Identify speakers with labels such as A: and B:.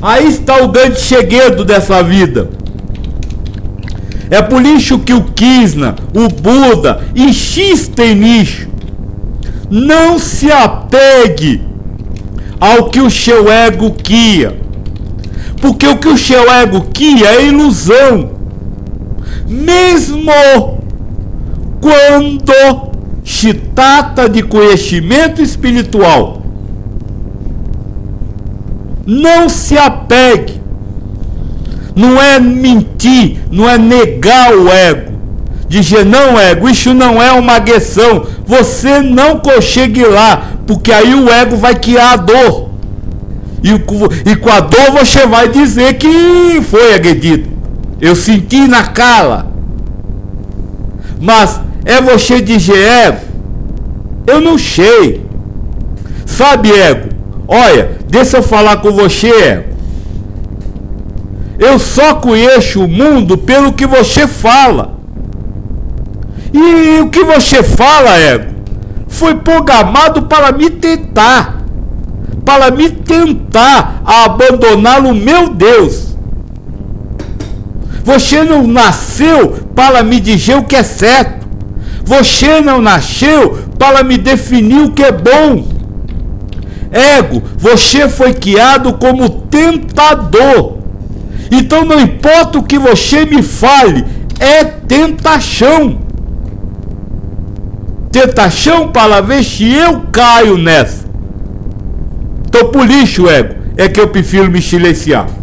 A: Aí está o grande segredo dessa vida. É por isso que o Krishna, o Buda, insistem nisso. Não se apegue ao que o seu ego quer. Porque o que o seu ego quer é ilusão. Mesmo quando se trata de conhecimento espiritual. Não se apegue. Não é mentir, não é negar o ego. Dizer, não, ego, isso não é uma agressão. Você não consegue lá, porque aí o ego vai criar a dor. E com a dor você vai dizer que foi agredido. Eu senti na cara. Mas é você dizer, ego, eu não sei. Sabe, ego, olha, deixa eu falar com você, ego. Eu só conheço o mundo pelo que você fala. E o que você fala, ego, foi programado para me tentar. Para me tentar a abandonar o meu Deus. Você não nasceu para me dizer o que é certo. Você não nasceu para me definir o que é bom. Ego, você foi criado como tentador. Então não importa o que você me fale, é tentação. Tentação para ver se eu caio nessa. Então por isso, ego, é que eu prefiro me silenciar.